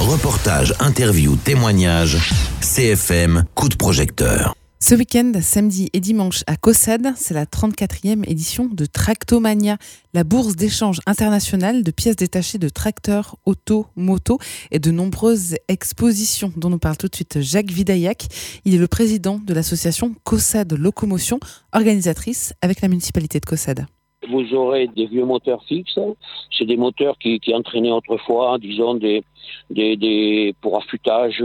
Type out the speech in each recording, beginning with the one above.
Reportages, interviews, témoignages, CFM, coup de projecteur. Ce week-end, samedi et dimanche à Caussade, c'est la 34e édition de Tractomania, la bourse d'échange internationale de pièces détachées de tracteurs, autos, motos et de nombreuses expositions dont nous parle tout de suite Jacques Vidaillac. Il est le président de l'association Caussade Locomotion, organisatrice avec la municipalité de Caussade. Vous aurez des vieux moteurs fixes, c'est des moteurs qui entraînaient autrefois, disons, pour affûtage,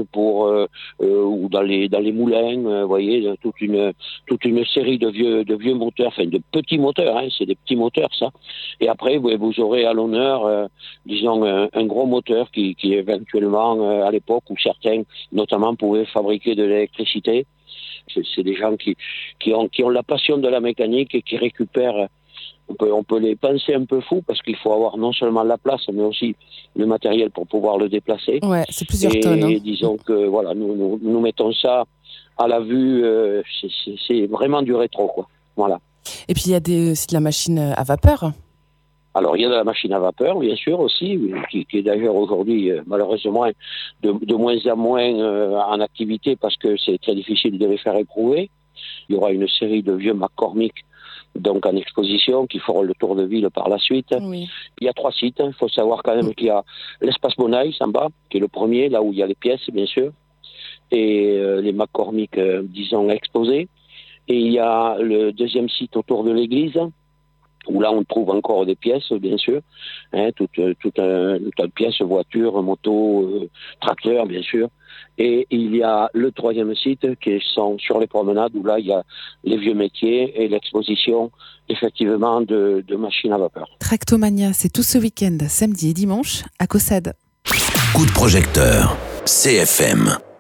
ou dans les moulins, vous voyez, toute une série de vieux moteurs, enfin de petits moteurs, c'est des petits moteurs ça. Et après, vous aurez à l'honneur, disons, un gros moteur qui éventuellement, à l'époque où certains, notamment, pouvaient fabriquer de l'électricité. C'est des gens qui ont la passion de la mécanique et qui récupèrent. On peut les penser un peu fous parce qu'il faut avoir non seulement la place mais aussi le matériel pour pouvoir le déplacer. Ouais, c'est plusieurs tonnes. Et disons que voilà, nous mettons ça à la vue, c'est vraiment du rétro, quoi. Voilà. Et puis il y a aussi de la machine à vapeur. Alors il y a de la machine à vapeur bien sûr aussi, qui est d'ailleurs aujourd'hui malheureusement de moins en moins en activité parce que c'est très difficile de les faire éprouver. Il y aura une série de vieux McCormick donc en exposition, qui feront le tour de ville par la suite. Oui. Il y a 3 sites, il faut savoir quand même qu'il y a l'espace Bonaïs en bas, qui est le premier, là où il y a les pièces bien sûr, et les McCormick, disons, exposés. Et il y a le deuxième site autour de l'église, où là on trouve encore des pièces, bien sûr, toute pièce, voiture, moto, tracteur, bien sûr. Et il y a le 3e site qui sont sur les promenades, où là il y a les vieux métiers et l'exposition, effectivement, de machines à vapeur. Tractomania, c'est tout ce week-end, samedi et dimanche, à Caussade. Coup de projecteur, CFM.